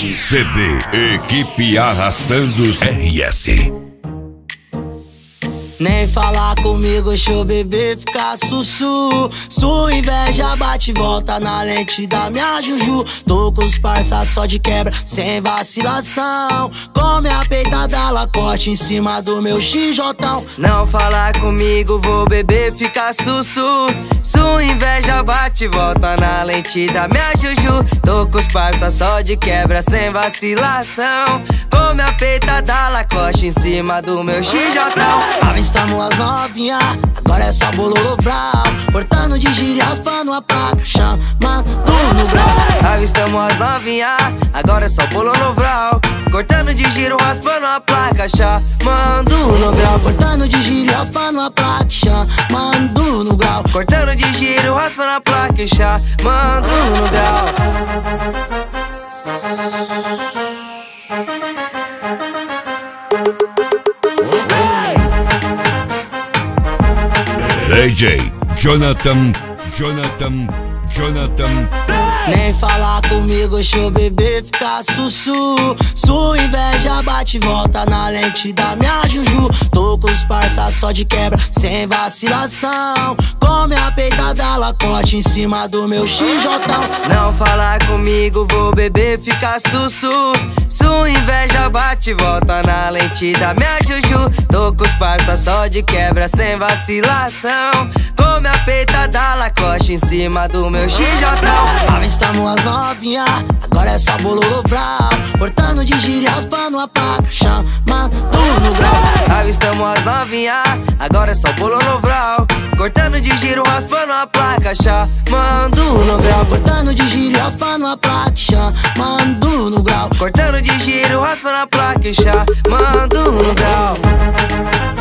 CD Equipe Arrastando RS. Nem falar comigo, deixa o bebê ficar sussu. Sua inveja bate e volta na lente da minha juju. Tô com os parça só de quebra, sem vacilação. Come a peitada Lacoste em cima do meu xijotão. Não falar comigo, vou beber, ficar sussu. Sua inveja bate e volta na lente da minha juju. Tô com os parça só de quebra, sem vacilação. Come a peitada Lacoste em cima do meu xijotão. Avistamos as novinha, agora é só bololô vral. Cortando de giro e raspando a placa, chamando no grau. Avistamos as novinha, agora é só bololô vral. Cortando de giro, raspando a placa, chamando no grau. Cortando de giro e raspando a placa, chamando no grau. Cortando de giro, raspando a placa, chamando no grau. DJ Jonathan. Nem falar comigo, deixa o bebê ficar sussu. Sua inveja bate e volta na lente da minha juju. Tô com os parça só de quebra, sem vacilação. Come a peitada Lacoste em cima do meu xijotão. Não falar comigo, vou beber, ficar sussu. Sua inveja bate e volta na lente da minha juju. Tô com os parça só de quebra, sem vacilação. Come a peitada Lacoste em cima do meu xijotão. Avistamos as novinha, agora é só bololô vral. Cortando de giro e raspando a placa, chamando no grau. Avistamos as novinha, agora é só bololô vral. Cortando de giro, raspando a placa, chamando no grau. Cortando de giro e raspando a placa, chamando no grau. Cortando de giro, raspando a placa, chamando no grau.